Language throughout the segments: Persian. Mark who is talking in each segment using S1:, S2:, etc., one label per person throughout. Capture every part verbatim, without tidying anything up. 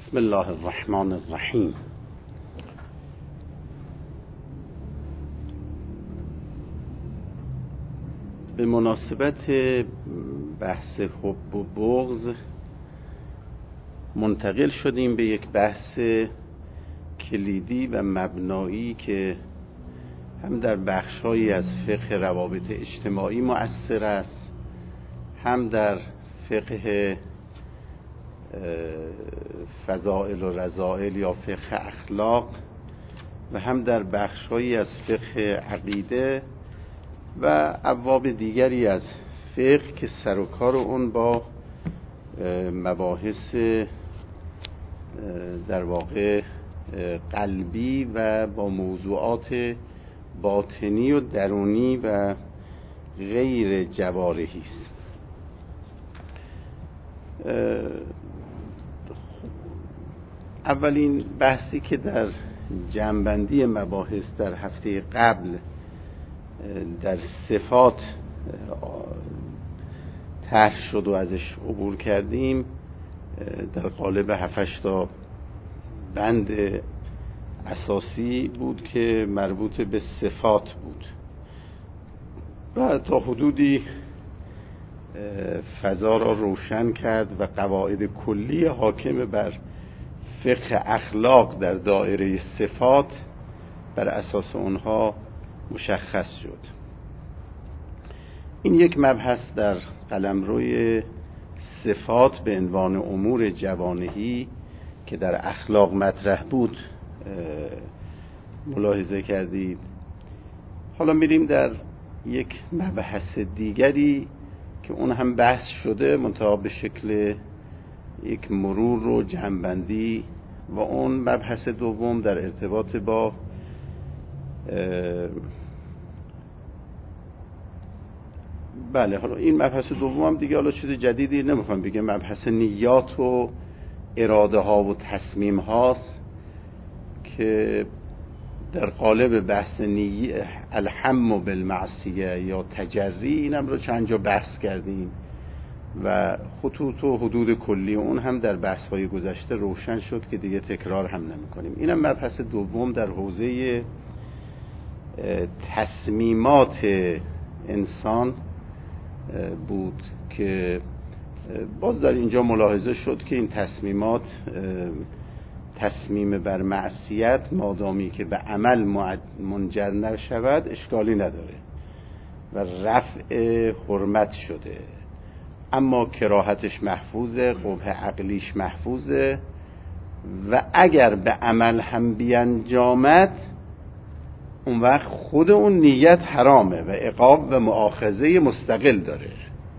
S1: بسم الله الرحمن الرحیم. به مناسبت بحث حب و بغض منتقل شدیم به یک بحث کلیدی و مبنایی که هم در بخش‌هایی از فقه روابط اجتماعی مؤثر است، هم در فقه فضائل و رذائل یا فقه اخلاق و هم در بخش‌هایی از فقه عقیده و ابواب دیگری از فقه که سر و کار اون با مباحث در واقع قلبی و با موضوعات باطنی و درونی و غیر جوارحی است. اولین بحثی که در جمع‌بندی مباحث در هفته قبل در صفات طرح شد و ازش عبور کردیم در قالب هفت تا بند اساسی بود که مربوط به صفات بود و تا حدودی فضا را روشن کرد و قواعد کلی حاکم بر فقه اخلاق در دایره صفات بر اساس اونها مشخص شد. این یک مبحث در قلمروی صفات به عنوان امور جوانحی که در اخلاق مطرح بود ملاحظه کردید. حالا میریم در یک مبحث دیگری که اون هم بحث شده منتها به شکل یک مرور و جمع‌بندی و اون مبحث دوم در ارتباط با بله حالا این مبحث دوم هم دیگه حالا چیز جدیدی نمیخوام بگم، مبحث نیات و اراده ها و تصمیم هاست که در قالب بحث نی الهم بالمعصیه یا تجری اینم رو چند جا بحث کردیم و خطوط و حدود کلی اون هم در بحث های گذشته روشن شد که دیگه تکرار هم نمی کنیم. اینم مبحث دوم در حوزه تصمیمات انسان بود که باز در اینجا ملاحظه شد که این تصمیمات تصمیم بر معصیت مادامی که به عمل منجر نشود اشکالی نداره و رفع حرمت شده، اما کراهتش محفوظه، قبح عقلیش محفوظه و اگر به عمل هم بیانجامد اون وقت خود اون نیت حرامه و عقاب و مؤاخذه مستقل داره.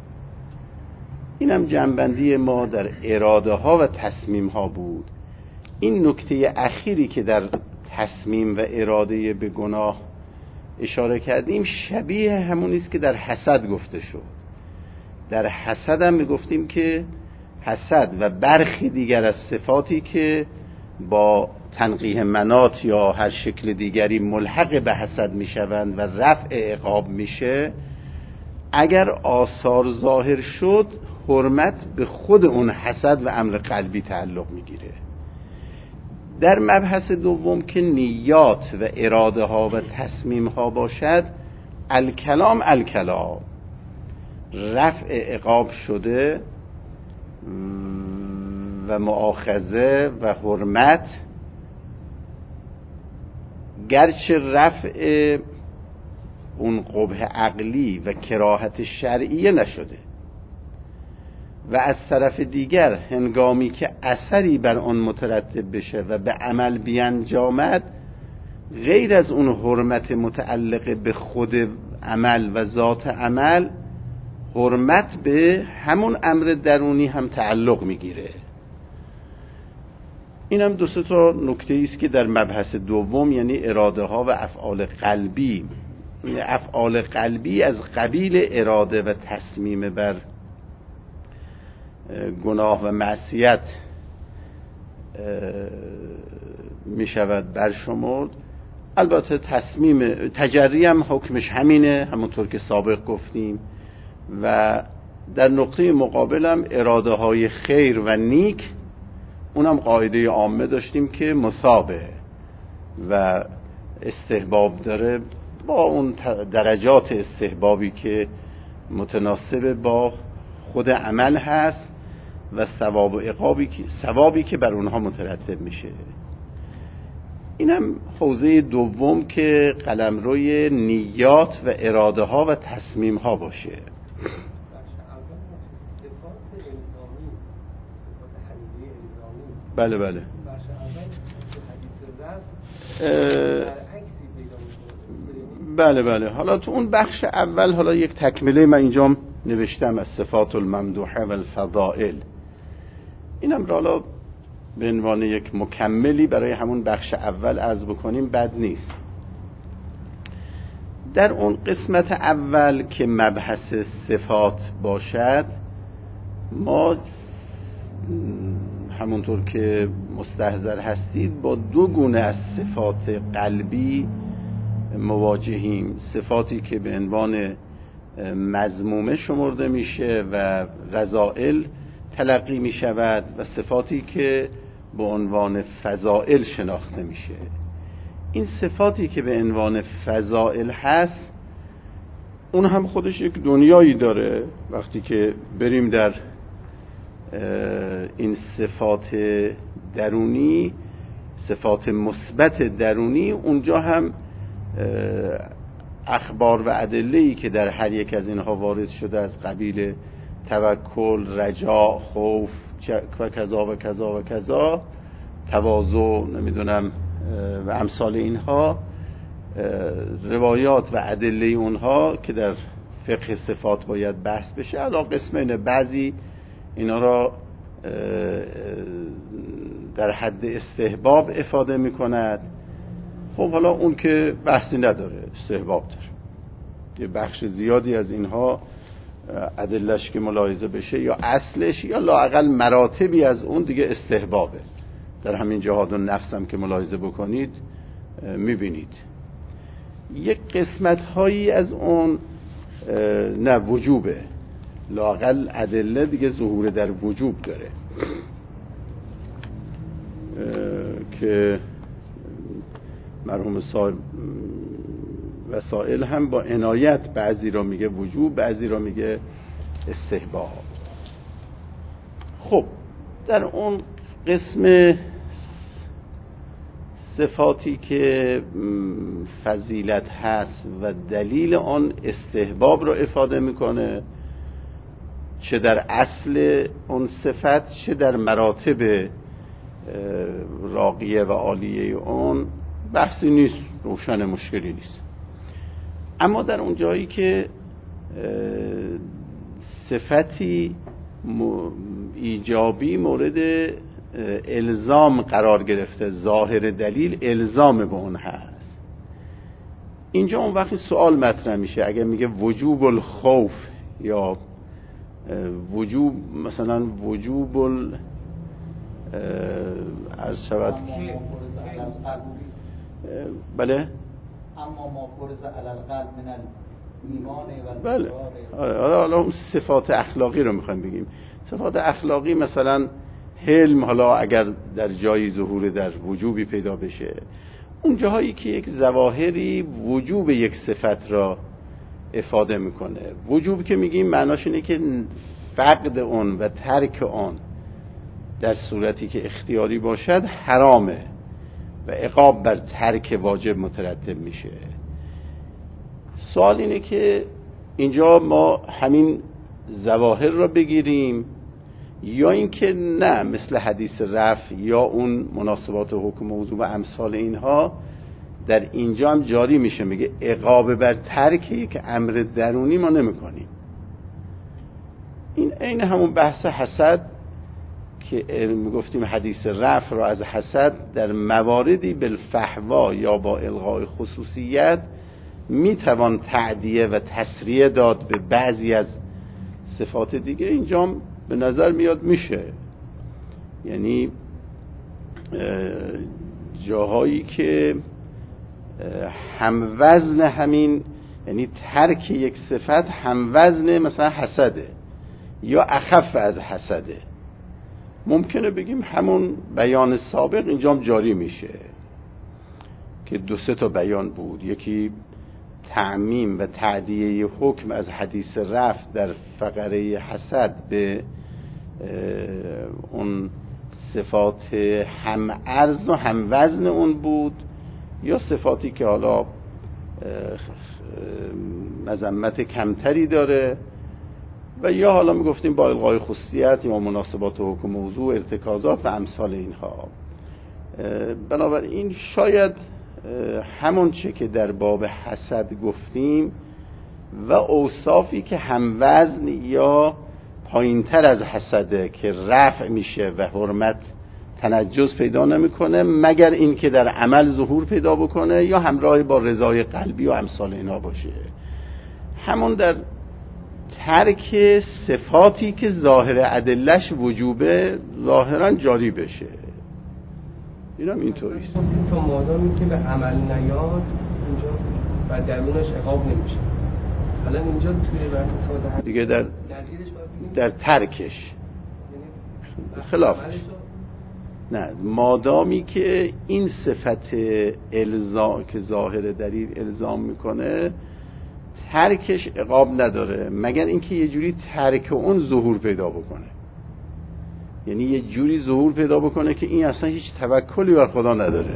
S1: اینم جنبندی ما در اراده ها و تصمیم ها بود. این نکته اخیری که در تصمیم و اراده به گناه اشاره کردیم شبیه همونی است که در حسد گفته شد. در حسد هم میگفتیم که حسد و برخی دیگر از صفاتی که با تنقیح منات یا هر شکل دیگری ملحق به حسد میشوند و رفع عقاب میشه، اگر آثار ظاهر شد حرمت به خود اون حسد و امر قلبی تعلق میگیره. در مبحث دوم که نیات و اراده ها و تصمیم ها باشد، الکلام الکلام رفع عقاب شده و مؤاخذه و حرمت، گرچه رفع اون قبح عقلی و کراهت شرعیه نشده و از طرف دیگر هنگامی که اثری بر آن مترتب بشه و به عمل بیانجامد غیر از اون حرمت متعلق به خود عمل و ذات عمل، حرمت به همون امر درونی هم تعلق میگیره. این هم دو سه تا نکته است که در مبحث دوم یعنی اراده ها و افعال قلبی، افعال قلبی از قبیل اراده و تصمیم بر گناه و معصیت می شود برشمرد. البته تصمیم تجری هم حکمش همینه، همونطور که سابق گفتیم، و در نقطه مقابل هم اراده های خیر و نیک اونم قاعده عامه داشتیم که مثابه و استحباب داره با اون درجات استحبابی که متناسب با خود عمل هست و ثواب و عقابی که ثوابی که بر اونها مترتب میشه. اینم حوزه دوم که قلمروی نیات و اراده ها و تصمیم ها باشه. بله بله بله بله حالا تو اون بخش اول حالا یک تکمله من اینجا نوشتم از صفات الممدوحه و الفضائل. اینم را حالا به عنوان یک مکملی برای همون بخش اول عرض بکنیم بد نیست. در اون قسمت اول که مبحث صفات باشد، ما همونطور که مستحضر هستید با دو گونه از صفات قلبی مواجهیم. صفاتی که به عنوان مذمومه شمرده میشه و رذائل تلقی می شود و صفاتی که به عنوان فضائل شناخته میشه. این صفاتی که به عنوان فضائل هست اون هم خودش یک دنیایی داره. وقتی که بریم در این صفات درونی، صفات مثبت درونی، اونجا هم اخبار و ادله‌ای که در هر یک از اینها وارد شده از قبیل توکل، رجاء، خوف و کذا و کذا و کذا، تواضع، نمیدونم و امثال اینها، روایات و ادله اونها که در فقه صفات باید بحث بشه، علا قسمین. بعضی اینا را در حد استحباب افاده میکند. خب حالا اون که بحثی نداره، استحباب داره. یه بخش زیادی از اینها ادلش که ملاحظه بشه یا اصلش یا لااقل مراتبی از اون دیگه استحبابه. در همین جهاد النفس هم که ملاحظه بکنید میبینید یک قسمت هایی از اون نه وجوبه، لااقل ادله دیگه ظهور در وجوب داره که مرحوم صاحب وسائل هم با عنایت بعضی را میگه وجوب، بعضی را میگه استحباب. خب در اون قسم صفاتی که فضیلت هست و دلیل آن استحباب را افاده میکنه، چه در اصل اون صفت چه در مراتب راقیه و عالیه اون، بحثی نیست، روشن، مشکلی نیست. اما در اون جایی که صفتی ایجابی مورد الزام قرار گرفته، ظاهر دلیل الزام به اون هست، اینجا اون وقتی سوال مطرح میشه. اگر میگه وجوب الخوف یا وجوب مثلا وجوب ال عرض شود بله
S2: اما ما فرض علی القلب من الایمان و
S1: بله. حالا اون صفات اخلاقی رو میخوایم بگیم. صفات اخلاقی مثلا حلم، حالا اگر در جایی ظهور در وجوبی پیدا بشه، اون جاهایی که یک ظواهری وجوب یک صفت را افاده میکنه. وجوب که میگیم معناش اینه که فقد اون و ترک اون در صورتی که اختیاری باشد حرامه و عقاب بر ترک واجب مترتب میشه. سوال اینه که اینجا ما همین ظواهر را بگیریم یا اینکه نه، مثل حدیث رفع یا اون مناسبات حکم موضوع و امثال اینها در اینجا هم جاری میشه. میگه عقاب بر ترک یک امر درونی ما نمی کنیم. این عین همون بحث حسد که میگفتیم حدیث رفع را از حسد در مواردی بالفحوا یا با الغاء خصوصیت میتوان تعدیه و تسریه داد به بعضی از صفات دیگه. اینجا به نظر میاد میشه، یعنی جاهایی که هم وزن همین، یعنی ترک یک صفت هم وزن مثلا حسده یا اخف از حسده، ممکنه بگیم همون بیان سابق اینجا هم جاری میشه که دو سه تا بیان بود. یکی تعمیم و تعدیه حکم از حدیث رفع در فقره حسد به اون صفات هم عرض و هم وزن اون بود، یا صفاتی که حالا مذمت کمتری داره، و یا حالا میگفتیم با الغای خصوصیت یا مناسبات حکم موضوع، ارتکازات و امثال اینها. بنابراین شاید همون چه که در باب حسد گفتیم و اوصافی که هم وزن یا پایینتر از حسده که رفع میشه و حرمت تنجس پیدا نمیکنه مگر این که در عمل ظهور پیدا بکنه یا همراه با رضای قلبی و امثال اینا باشه، همون در ترک صفاتی که ظاهر ادلش وجوبه ظاهرا جاری بشه. اینم اینطوریست.
S3: تو مادامی که به عمل نیاد اینجا و درونش عقاب نمیشه. حالا اینجا توی بحث ساده
S1: دیگه در در ترکش خلافش نه، مادامی که این صفت الزام که ظاهر دلیل الزام میکنه ترکش عقاب نداره مگر اینکه یه جوری ترک اون ظهور پیدا بکنه، یعنی یه جوری ظهور پیدا بکنه که این اصلا هیچ توکلی بر خدا نداره،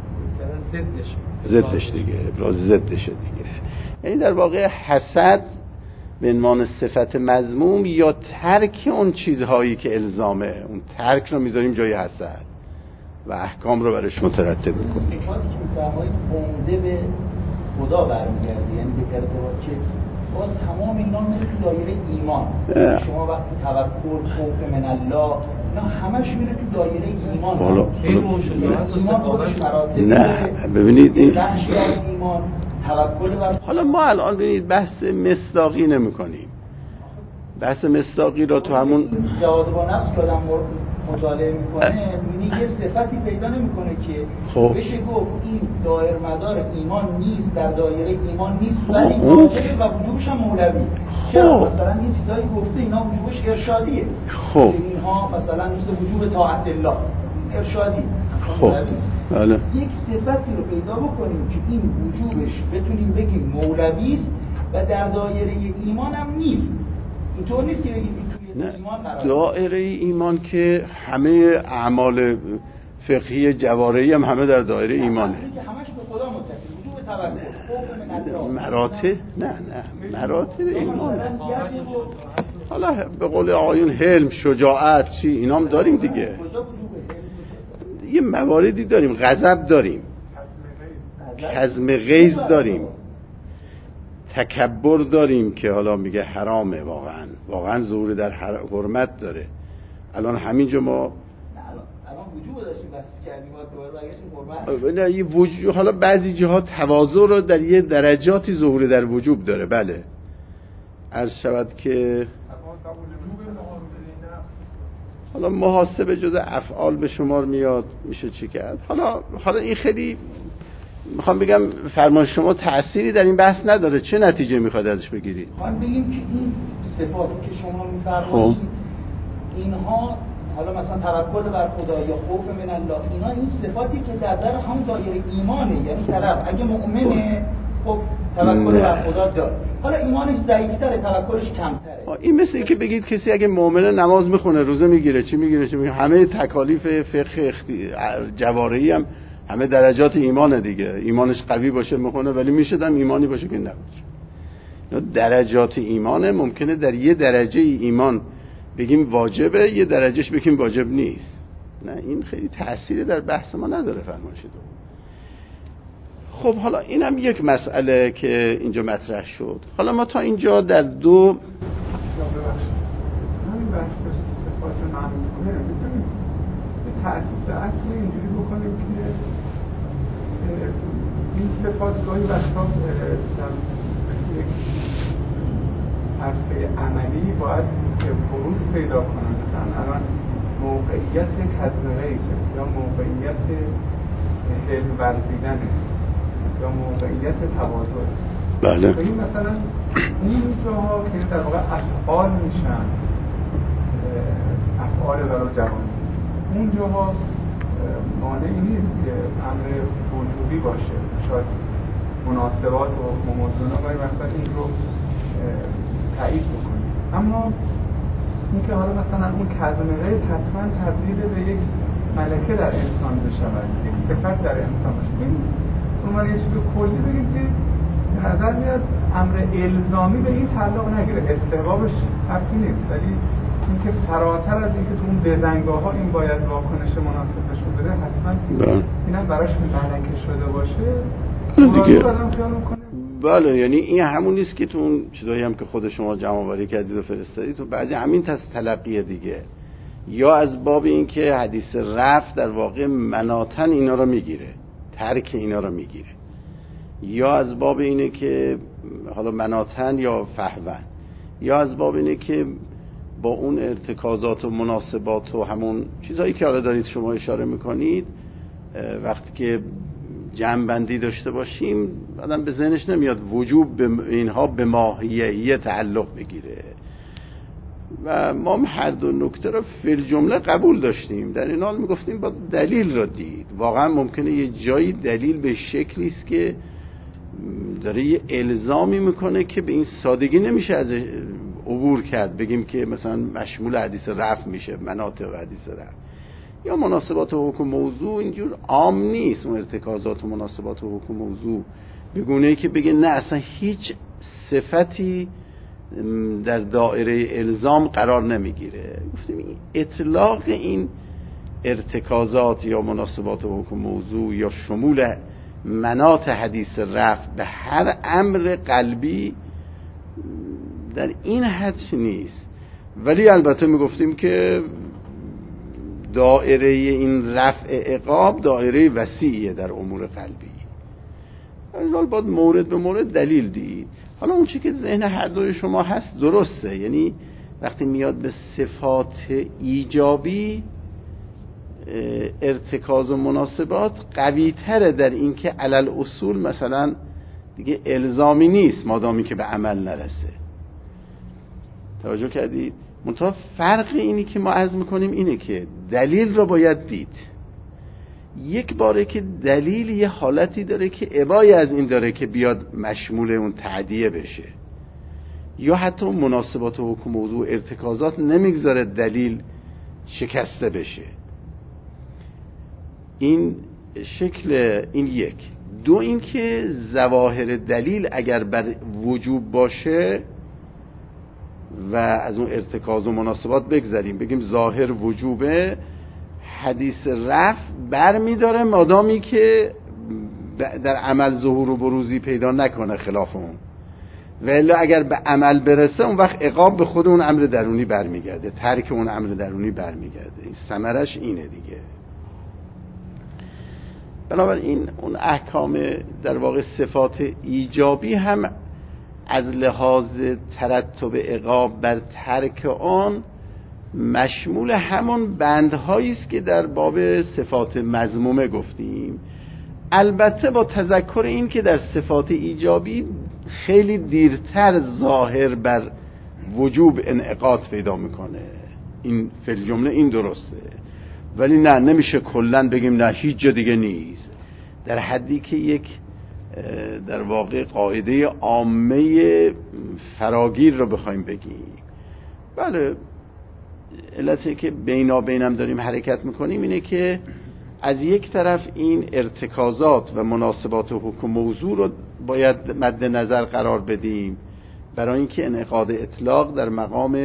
S1: ضدش دیگه، ابراز ضدشه دیگه. یعنی در واقع حسد به عنوان صفت مذموم یا ترک اون چیزهایی که الزامه، اون ترک رو میذاریم جای حسد و احکام رو برش مترتب میکنیم.
S2: صفاتی که میفرمایید عمده به خدا برمیگرده، یعنی به ارتباط که باز تمام اینا میره تو دایره ایمان. شما وقتی توکل، خوف من الله، اینا همش میره تو دایره ایمان.
S1: حالا
S2: ایمان خودش مراتب
S1: نه ببینید این
S2: بخشی از ایمان توکل بر.
S1: حالا ما الان ببینید بحث مصداقی نمی‌کنیم. بحث مصداقی رو تو همون
S2: جواد با نفس که آدم مطالعه میکنه میبینی یه صفتی پیدا نمیکنه که
S1: خب.
S2: بشه گفت این دایر مدار ایمان نیست، در دایره ایمان نیست، ولی واجبه و وجوبش هم مولوی. چرا؟ مثلا این چیزایی گفته اینا وجوبش ارشادیه.
S1: خب
S2: اینها مثلا مثل وجوب طاعت الله ارشادی.
S1: خب بله.
S2: یک صفتی رو پیدا بکنیم که این وجوبش بتونیم بگیم مولوی است و در دایره ایمان هم نیست. اینطور نیست که بگیم توی ایمان قرار
S1: دایره ایمان که همه اعمال فقهی جوارحی هم همه در دایره ایمانه.
S2: که همش به خدا متصل، وجوب توکل، خوف من الله.
S1: مراتب نه نه مراتب ایمان. حالا به قول آقایون حلم، شجاعت چی اینا هم داریم دیگه. یه مواردی داریم، غضب داریم، کظم غیظ داریم، تکبر داریم که حالا میگه حرامه، واقعا واقعا ظهور در حرمت داره. الان همینجا ما
S2: الان وجوب داشتیم بس کردیم و دوباره برگشتیم حرمت.
S1: نه یه وجود، حالا بعضی جاها تواضع رو در یه درجاتی ظهور در وجوب داره. بله عرض شود که حالا محاسبه جز افعال به شمار میاد، میشه چی کرد. حالا حالا این خیلی میخوام بگم فرمان شما تأثیری در این بحث نداره. چه نتیجه میخواد ازش بگیرید؟
S2: میخوام بگیم که این صفاتی که شما میفرمایید اینها حالا مثلا توکل بر خدا یا خوف من الله، اینا این صفاتی که در در همون دایره ایمانه. یعنی طرف اگه مؤمنه خب توکل بر خدا داره، حالا ایمانش ضعیف‌تره، توکلش کمتره.
S1: این مثل اینکه بگید کسی اگه مؤمنه نماز میخونه، روزه میگیره، چی میگیره چی میگیره، همه تکالیف فقه اختی... جوارحی هم همه درجات ایمانه دیگه. ایمانش قوی باشه میخونه، ولی میشه دم ایمانی باشه که نباشه. درجات ایمانه. ممکنه در یه درجه ایمان بگیم واجبه، یه درجهش بگیم واجب نیست. نه این خیلی تأثیری در بحث ما نداره فرمایشتون. خب حالا اینم یک مسئله که اینجا مطرح شد. حالا ما تا اینجا در دو
S4: همین بحث صفات معموله میتونیم به تأسیس اصلی اینجوری بکنیم که این صفات گاهی وقتا در یک عرصه عملی باید بروز پیدا کنن. مثلا الان موقعیت کظم غیظ یا موقعیت علم ورزیدنه یا موقعیت تواضع.
S1: بله.
S4: این مثلا این جاها که در واقع افعال میشن، افعال برای جوان اون جاها مانعی نیست که امر وجودی باشه، شاید مناسبات و موضوعنا باید مثلا این رو تایید بکنیم. اما اینکه حالا مثلا اون کظم غیب حتما تبدیل به یک ملکه در انسان بشود، یک صفت در انسان باشه. این اون یه چیز کلی بگیم که به نظر میاد امر الزامی به این تعلق نگیره، استحبابش حرفی نیست، ولی اینکه فراتر از اینکه تو اون بزنگاه ها این باید واکنش مناسبش رو بده، حتما اینم براش ملکه شده باشه دیگه.
S1: بله، یعنی این همون نیست که تو اون چیزایی هم که خود شما جمع آوری کردید و فرستادید تو بعضی همین تلقیه دیگه، یا از باب این که حدیث رفع در واقع مناتن اینا رو میگیره، ترک اینا رو میگیره، یا از باب اینه که حالا مناتن یا فهون، یا از باب اینه که با اون ارتکازات و مناسبات و همون چیزهایی که حالا دارید شما اشاره میکنید وقتی که جمع بندی داشته باشیم آدم به ذهنش نمیاد وجوب به اینها به ماهیه تعلق بگیره. و ما هر دو نکته رو فی الجمله قبول داشتیم، در این حال میگفتیم با دلیل رو دید. واقعا ممکنه یه جایی دلیل به شکلی است که داره یه الزامی میکنه که به این سادگی نمیشه از عبور کرد، بگیم که مثلا مشمول حدیث رفع میشه، مناطق حدیث رفع یا مناسبات و حکم موضوع اینجور عام نیست. اون ارتکازات و مناسبات و حکم موضوع به گونه‌ای که بگه نه اصلا هیچ صفتی در دایره الزام قرار نمیگیره. گفتیم اطلاق این ارتکازات یا مناسبات و حکم موضوع یا شمول مناط حدیث رفع به هر امر قلبی در این حد نیست، ولی البته میگفتیم که دایره این رفع عقاب دایره وسیعیه در امور قلبی. از حال باید مورد به مورد دلیل دید. حالا اون چی که ذهن هر دوی شما هست درسته، یعنی وقتی میاد به صفات ایجابی ارتکاز و مناسبات قوی تره در این که علل اصول مثلا دیگه الزامی نیست مادامی که به عمل نرسه. توجه کردید؟ منتها فرق اینی که ما عرض میکنیم اینه که دلیل رو باید دید. یک باره که دلیل یه حالتی داره که ابایی از این داره که بیاد مشمول اون تعدیه بشه، یا حتی مناسبات و حکم موضوع ارتکازات نمیگذاره دلیل شکسته بشه. این شکل این یک. دو این که ظواهر دلیل اگر بر وجوب باشه و از اون ارتکاز و مناسبات بگذاریم بگیم ظاهر وجوبه، حدیث رفع بر میداره مادامی که در عمل ظهور و بروزی پیدا نکنه خلاف اون، ولی اگر به عمل برسه اون وقت عقاب به خود اون امر درونی برمیگرده، ترک اون امر درونی برمیگرده. این ثمرش اینه دیگه. بنابراین اون احکام در واقع صفات ایجابی هم از لحاظ ترتب عقاب بر ترک آن مشمول همون بندهایی است که در باب صفات مذمومه گفتیم، البته با تذکر این که در صفات ایجابی خیلی دیرتر ظاهر بر وجوب انعقاد پیدا میکنه. این فی الجمله این درسته، ولی نه نمیشه کلن بگیم نه هیچ جا دیگه نیست، در حدی که یک در واقع قاعده عامه فراگیر رو بخوایم بگیم. بله، علتی که بینا بینم داریم حرکت میکنیم اینه که از یک طرف این ارتکازات و مناسبات و حکم موضوع رو باید مد نظر قرار بدیم برای اینکه انعقاد اطلاق در مقام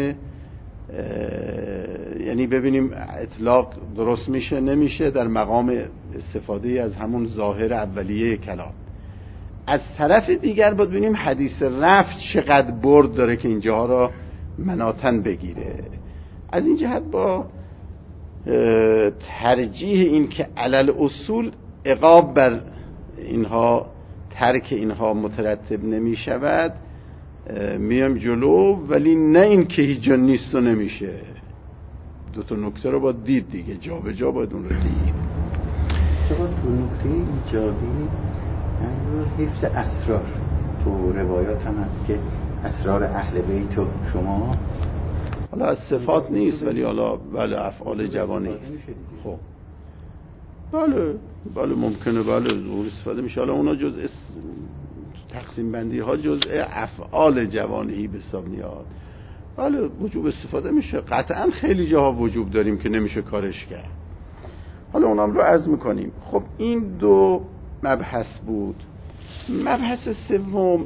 S1: یعنی ببینیم اطلاق درست میشه نمیشه در مقام استفاده از همون ظاهر اولیه کلام. از طرف دیگر باید ببینیم حدیث رفع چقدر برد داره که اینجاها را مناتن بگیره. از این جهت با ترجیح این که علل اصول عقاب بر اینها ترک اینها مترتب نمی شود میام جلو، ولی نه این که هیچ جا نیست و نمیشه. دو تا نکته رو باید دید دیگه، جا به جا باید اون رو دید.
S5: چرا تو نکته ایجابی حفظ اسرار تو روایات هم هست که اسرار اهل بیت و شما
S1: حالا از صفات نیست ولی حالا بله افعال جوانه است. خب بله بله ممکنه بله ظهور استفاده میشه. حالا اونا جزء تقسیم بندی ها جزء افعال جوانهی به حساب میاد. بله وجوب استفاده میشه، قطعا خیلی جاها وجوب داریم که نمیشه کارش کرد. حالا اونام رو عرض میکنیم. خب این دو مبحث بود. مبحث سوم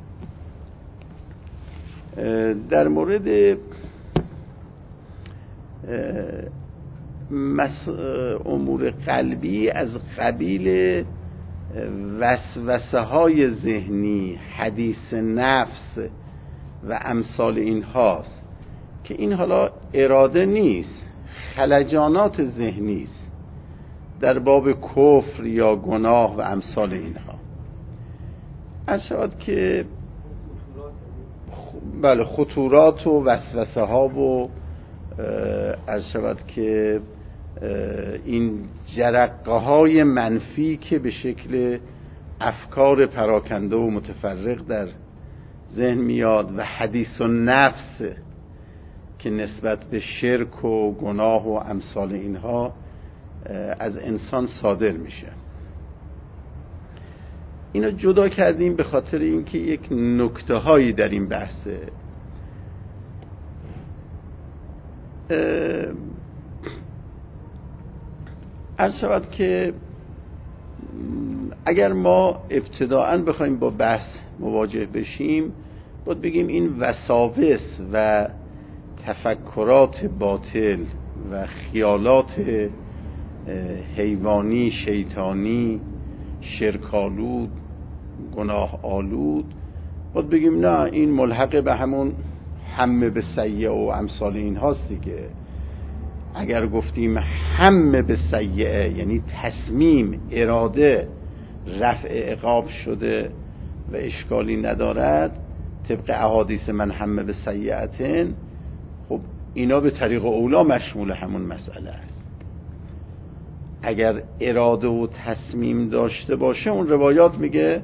S1: در مورد امور قلبی از قبیل وسوسه های ذهنی، حدیث نفس و امثال این هاست که این حالا اراده نیست، خلجانات ذهنی است در باب کفر یا گناه و امثال اینها. از شود که بله خطورات و وسوسه ها و از شود که این جرقه های منفی که به شکل افکار پراکنده و متفرق در ذهن میاد و حدیث و نفس که نسبت به شرک و گناه و امثال اینها از انسان صادر میشه. اینو جدا کردیم به خاطر اینکه یک نکته هایی در این بحثه. عرض شود که اگر ما ابتداءً بخوایم با بحث مواجه بشیم باید بگیم این وساوس و تفکرات باطل و خیالات حیوانی، شیطانی، شرکالود، گناه آلود، باید بگیم نه این ملحق به همون همه به سیئه و امثال این هاست دیگه. اگر گفتیم همه به سیئه یعنی تصمیم، اراده رفع عقاب شده و اشکالی ندارد طبق احادیث من همه به سیئتن، خب اینا به طریق اولا مشمول همون مسئله است. اگر اراده و تصمیم داشته باشه اون روایات میگه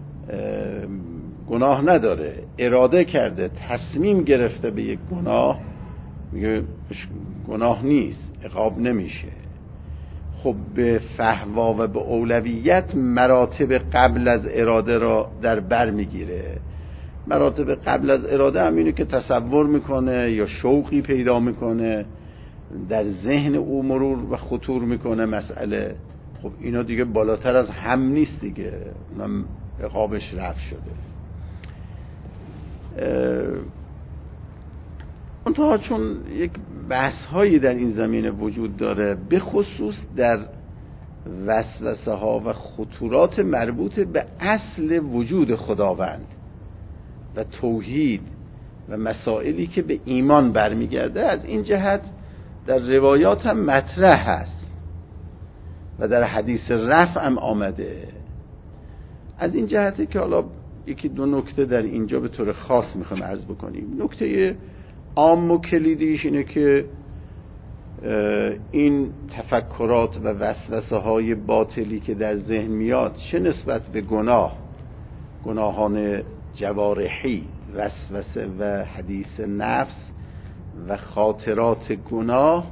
S1: گناه نداره، اراده کرده تصمیم گرفته به یک گناه میگه گناه نیست، عقاب نمیشه. خب به فحوا و به اولویت مراتب قبل از اراده را در بر میگیره. مراتب قبل از اراده هم اینه که تصور میکنه یا شوقی پیدا میکنه، در ذهن او مرور و خطور میکنه مسئله. خب اینا دیگه بالاتر از هم نیست دیگه، اونم عقابش رفع شده. منتها چون یک بحث هایی در این زمینه وجود داره، به خصوص در وسوسه ها و خطورات مربوط به اصل وجود خداوند و توحید و مسائلی که به ایمان برمیگرده، از این جهت در روایات هم مطرح هست و در حدیث رفع هم آمده. از این جهته که حالا یکی دو نکته در اینجا به طور خاص میخوام عرض بکنیم. نکته عام و کلیدیش اینه که این تفکرات و وسوسه های باطلی که در ذهن میاد، چه نسبت به گناه، گناهان جوارحی، وسوسه و حدیث نفس و خاطرات گناه،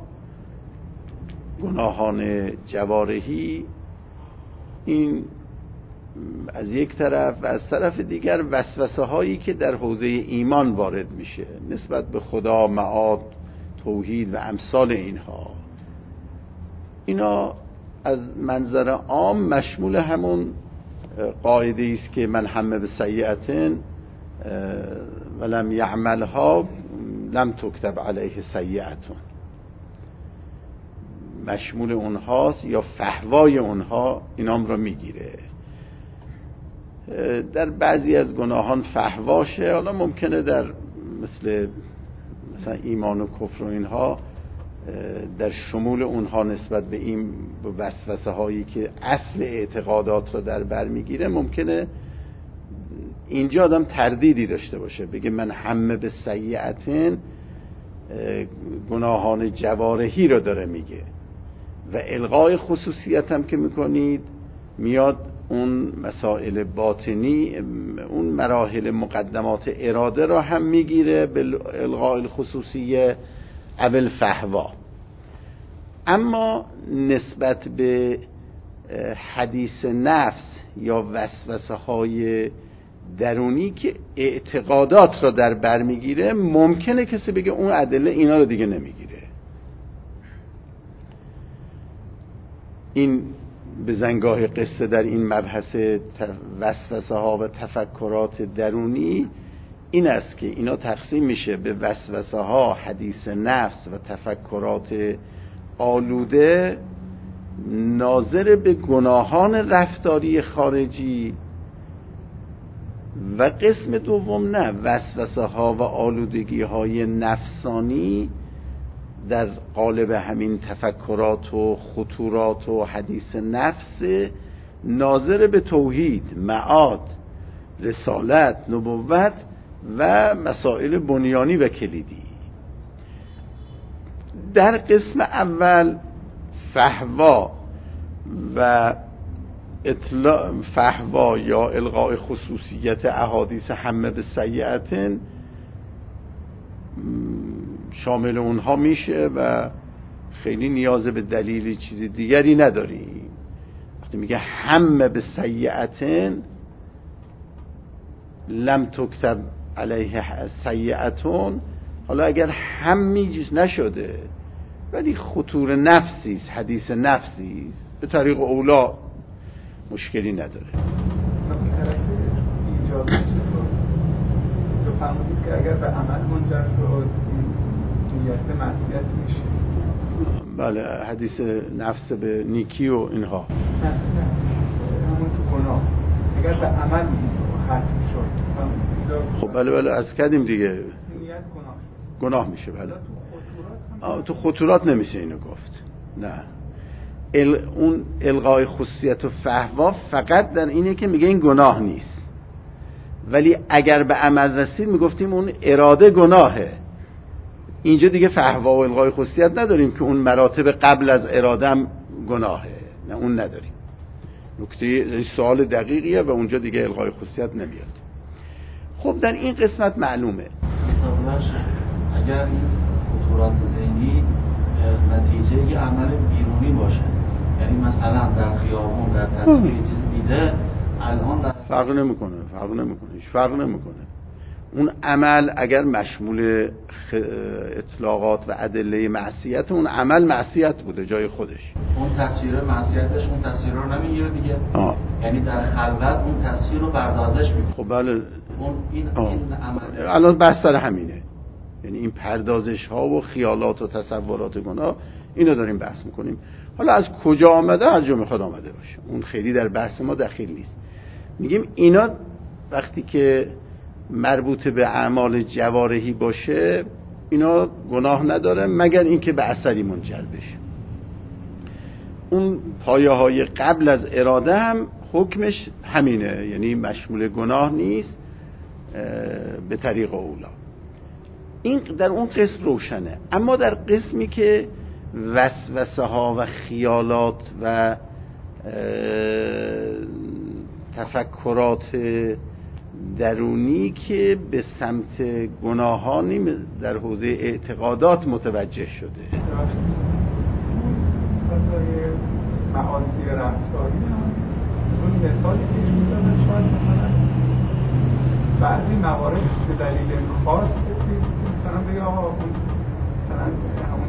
S1: گناهان جوارحی، این از یک طرف، و از طرف دیگر وسوسه هایی که در حوزه ایمان وارد میشه نسبت به خدا، معاد، توحید و امثال اینها، اینا از منظر عام مشمول همون قاعده است که من همه به سیئتن ولم یعملها لم تکتب علیه سیئتون، مشمول اونهاست یا فحوای اونها اینام را میگیره. در بعضی از گناهان فحواشه، حالا ممکنه در مثل مثلا ایمان و کفر و اینها در شمول اونها نسبت به این وسوسه هایی که اصل اعتقادات را در بر میگیره، ممکنه اینجا آدم تردیدی داشته باشه، بگه من همه به سیئتن گناهان جوارحی را داره میگه و الغای خصوصیت هم که میکنید میاد اون مسائل باطنی، اون مراحل مقدمات اراده را هم میگیره به الغاء الخصوصیه اول فهوا. اما نسبت به حدیث نفس یا وسوسه های درونی که اعتقادات را در بر میگیره، ممکنه کسی بگه اون ادله اینا رو دیگه نمیگیره. این بزنگاه قصه در این مبحث وسوسه ها و تفکرات درونی این است که اینا تقسیم میشه به وسوسه ها، حدیث نفس و تفکرات آلوده ناظر به گناهان رفتاری خارجی، و قسم دوم نه، وسوسه ها و آلودگی های نفسانی در قالب همین تفکرات و خطورات و حدیث نفس ناظر به توحید، معاد، رسالت، نبوت و مسائل بنیانی و کلیدی. در قسم اول فهوا و اطلاع فهوا یا الغاء خصوصیت احادیث همه به سیئتن شامل اونها میشه و خیلی نیاز به دلیل چیز دیگری نداریم. وقتی میگه همه به سیئتن، لم تکتب علیه سیئتون، حالا اگر همیش نشده ولی خطور نفسیست، حدیث نفسیست، به طریق اولا مشکلی نداره.
S4: تو فهمید که اگر به عمل منجر شد نیت معصیت میشه.
S1: بله، حدیث نفس به نیکی و اینها.
S4: نه نه همون تو گناه اگر به عمل ختم شد.
S1: خب بله بله از کردیم دیگه،
S4: نیت گناه شد،
S1: گناه میشه. بله
S4: تو خطورات هم...
S1: تو خطورات نمیشه اینو گفت. نه، ال... اون الغای خصوصیت و فهوا فقط در اینه که میگه این گناه نیست، ولی اگر به عمل رسید میگفتیم اون اراده گناهه. اینجا دیگه فهوا و الغای خصوصیت نداریم که اون مراتب قبل از اراده هم گناهه، نه اون نداریم. نکته سوال دقیقیه و اونجا دیگه الغای خصوصیت نمیاد. خب در این قسمت معلومه
S6: اگر این خطورات ذهنی نتیجه یه عمل بیرونی باشه، یعنی مثلا در خیابون در تصویر چیز دیده، الان در
S1: فرق نمیکنه، فرق نمیکنه، هیچ فرق نمیکنه. اون عمل اگر مشمول اطلاقات و ادله معصیت، اون عمل معصیت بوده جای خودش.
S6: اون تصویر معصیتش اون تصویر رو نمیگیره دیگه. آه. یعنی در خلوت اون تصویر رو بردازش میکنه.
S1: خب بله،
S6: اون این این عمل
S1: الان بحث سر همینه، یعنی این پردازش ها و خیالات و تصورات گناه، اینو داریم بحث میکنیم. حالا از کجا آمده، هر جا میخواد آمده باشه، اون خیلی در بحث ما دخیل نیست. میگیم اینا وقتی که مربوط به اعمال جوارحی باشه اینا گناه نداره مگر اینکه به اثری منجر بشه. اون پایه های قبل از اراده هم حکمش همینه، یعنی مشمول گناه نیست به طریق اولا. این در اون قسم روشنه. اما در قسمی که وسوسه ها و خیالات و تفکرات درونی که به سمت گناهانی در حوزه اعتقادات متوجه شده،
S4: معاصی رفتاری هم اون مثالی که میزنه شاید مثلا بعضی موارد به دلیل خاص کسی مثلا بگه آقا مثلا همون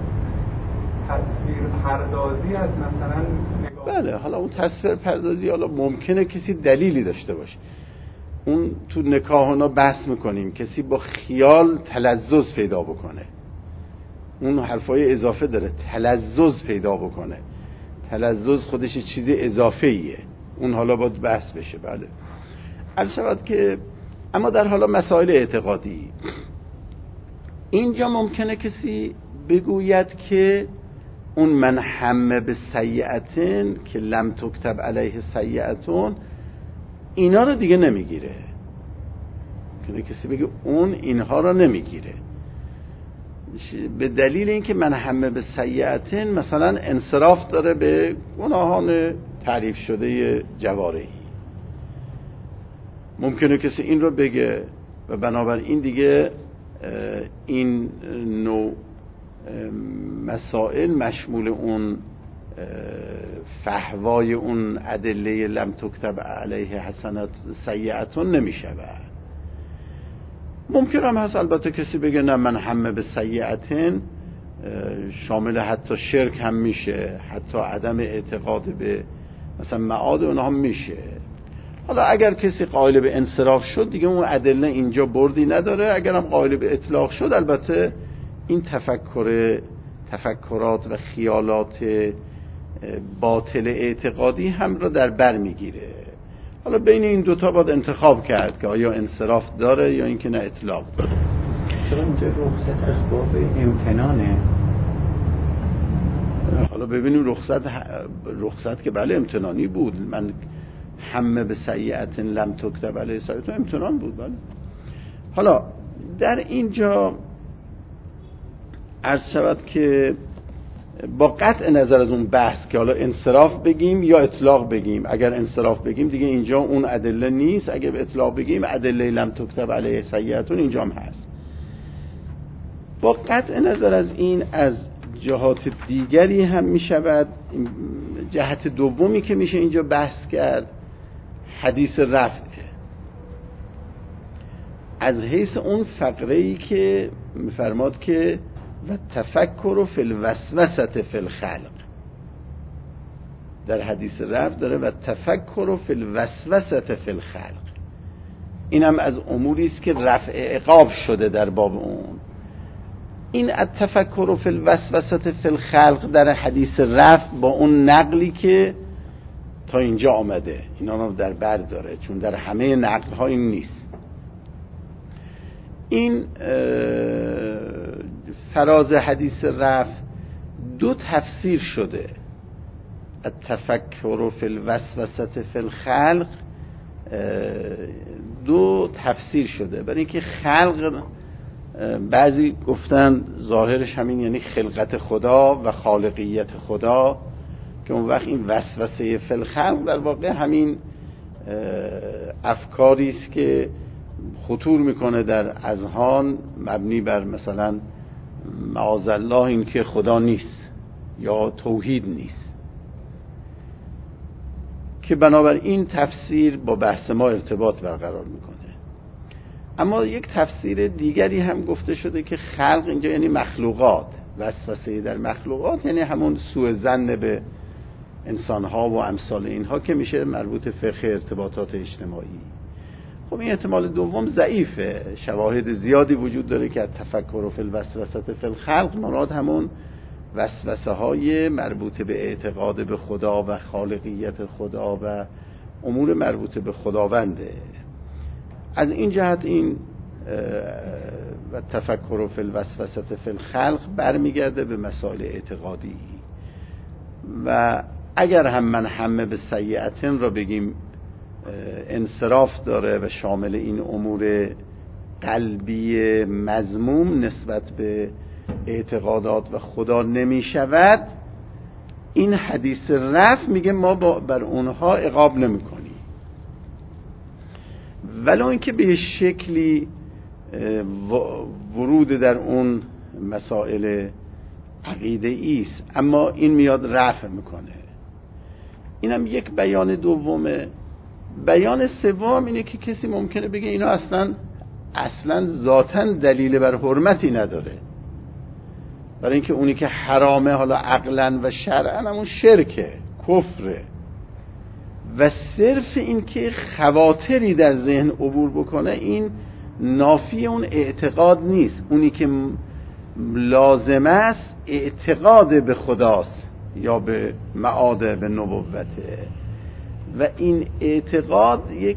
S4: تصویر پردازی از مثلا نگاه،
S1: بله حالا اون تصویر پردازی حالا ممکنه کسی دلیلی داشته باشه. اون تو نکاح اونا بحث میکنیم کسی با خیال تلذذ پیدا بکنه، اون حرفای اضافه داره، تلذذ پیدا بکنه. تلذذ خودش چیز اضافه ایه، اون حالا باید بحث بشه. بله عرض شود که اما در حالا مسائل اعتقادی اینجا ممکنه کسی بگوید که اون من همه به سیئتن که لم تکتب علیه سیئتون اینا رو دیگه نمیگیره. ممکنه کسی بگه اون اینها رو نمیگیره به دلیل اینکه من همه به سیئتن مثلا انصراف داره به گناهان تعریف شده جوارحی. ممکنه کسی این رو بگه و بنابراین دیگه این نوع مسائل مشمول اون فحوای اون ادله لم تکتب علیه حسنات سیئتون نمیشه. ممکن هم هست البته کسی بگه نه من همه به سیئتن شامل حتی شرک هم میشه، حتی عدم اعتقاد به مثلا معاد اونها هم میشه. حالا اگر کسی قائل به انصراف شد دیگه اون ادله اینجا بردی نداره. اگر هم قائل به اطلاق شد البته این تفکر تفکرات و خیالات باطل اعتقادی هم را در بر میگیره. حالا بین این دوتا باید انتخاب کرد که آیا انصراف داره یا اینکه نه اطلاق داره.
S5: چرا اینجا رخصت از باب امتنانه؟
S1: حالا ببینیم رخصت رخصت که بله امتنانی بود. من همه به سیئت لم تکتب علیه سیئت امتنان بود بله. حالا در اینجا عرض شود که با قطع نظر از اون بحث که حالا انصراف بگیم یا اطلاق بگیم، اگر انصراف بگیم دیگه اینجا اون ادله نیست، اگر اطلاق بگیم ادله لم تکتب علیه سیئتون اینجا هم هست. با قطع نظر از این از جهات دیگری هم می شود. جهت دومی که میشه اینجا بحث کرد حدیث رفع از حیث اون فقره‌ای که میفرماد که و تفکر فی الوسوسه فی الخلق. در حدیث رفع داره و تفکر فی الوسوسه فی الخلق. این هم از اموری است که رفع عقاب شده در باب اون. این التفکر فی الوسوسه فی الخلق در حدیث رفع با اون نقلی که تا اینجا آمده اینا رو در بر داره، چون در همه نقل ها این نیست. این فراز حدیث رفع دو تفسیر شده. التفکر فی الوسوسه فی الخلق دو تفسیر شده. برای اینکه خلق بعضی گفتن ظاهرش همین یعنی خلقت خدا و خالقیت خدا، که اون وقت این وسوسه فی الخلق در واقع همین افکاری است که خطور میکنه در اذهان مبنی بر مثلا معاذالله این که خدا نیست یا توحید نیست، که بنابراین تفسیر با بحث ما ارتباط برقرار میکنه. اما یک تفسیر دیگری هم گفته شده که خلق اینجا یعنی مخلوقات، وسوسه در مخلوقات یعنی همون سوء ظن به انسانها و امثال اینها که میشه مربوط فقه ارتباطات اجتماعی. خب این احتمال دوم ضعیفه. شواهد زیادی وجود داره که تفکر فی الوسوسه فی الخلق مراد همون وسوسه های مربوط به اعتقاد به خدا و خالقیت خدا و امور مربوط به خداونده. از این جهت این و تفکر فی الوسوسه فی الخلق برمیگرده به مسائل اعتقادی. و اگر هم من همه به سیئتن را بگیم انصراف داره و شامل این امور قلبی مذموم نسبت به اعتقادات و خدا نمی شود، این حدیث رفع میگه ما بر اونها عقاب نمی کنیم، ولو اینکه به شکلی ورود در اون مسائل عقیده ایست، اما این میاد رفع میکنه. اینم یک بیان دومه. بیان سوم اینه که کسی ممکنه بگه اینا اصلا اصلا ذاتاً دلیل بر حرمتی نداره، برای اینکه اونی که حرامه حالا عقلاً و شرعاً همون شرکه، کفره، و صرف این که خواطری در ذهن عبور بکنه این نافی اون اعتقاد نیست. اونی که لازم است اعتقاد به خداست یا به معاد به نبوته، و این اعتقاد یک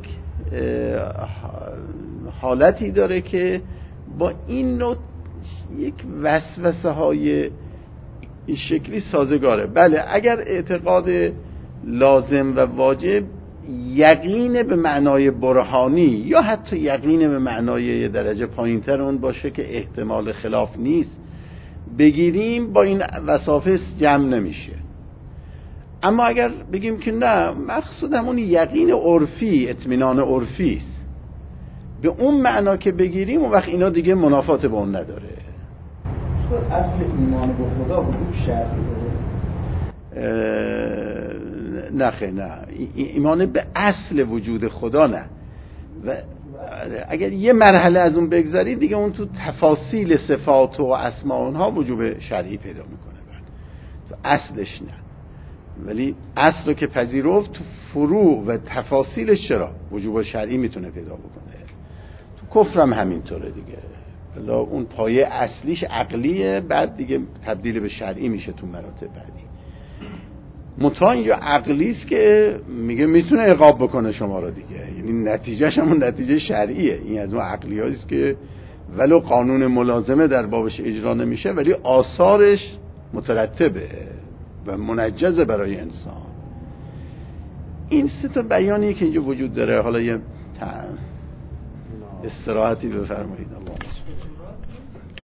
S1: حالتی داره که با این نوع یک وسوسه های این شکلی سازگاره. بله اگر اعتقاد لازم و واجب یقین به معنای برهانی یا حتی یقین به معنای یه درجه پایینتر اون باشه که احتمال خلاف نیست بگیریم، با این وسافس جمع نمیشه. اما اگر بگیم که نه، مقصود همون یقین عرفی، اطمینان عرفی است، به اون معنا که بگیریم اون وقت اینا دیگه منافات با اون نداره.
S2: خود اصل ایمان به خدا وجود شرطی داره؟
S1: نه خیلی نه، ایمان به اصل وجود خدا نه. و اگر یه مرحله از اون بگذاریم دیگه اون تو تفاصیل صفات و اسما اونها وجوب شرعی پیدا میکنه، تو اصلش نه. ولی اصل رو که پذیرفت، تو فروع و تفاصیلش چرا وجوب شرعی میتونه پیدا بکنه. تو کفر هم همینطوره دیگه، بلا اون پایه اصلیش عقلیه، بعد دیگه تبدیل به شرعی میشه تو مراتب بعدی. متان یا عقلی است که میگه میتونه عقاب بکنه شما رو دیگه، یعنی نتیجهش همون نتیجه شرعیه. این از اون عقلیایی است که ولو قانون ملازمه در بابش اجرا نمیشه ولی آثارش مترتبه و منجزه برای انسان. این سه تا بیانیه که اینجا وجود داره. حالا یه استراحتی بفرمایید. الله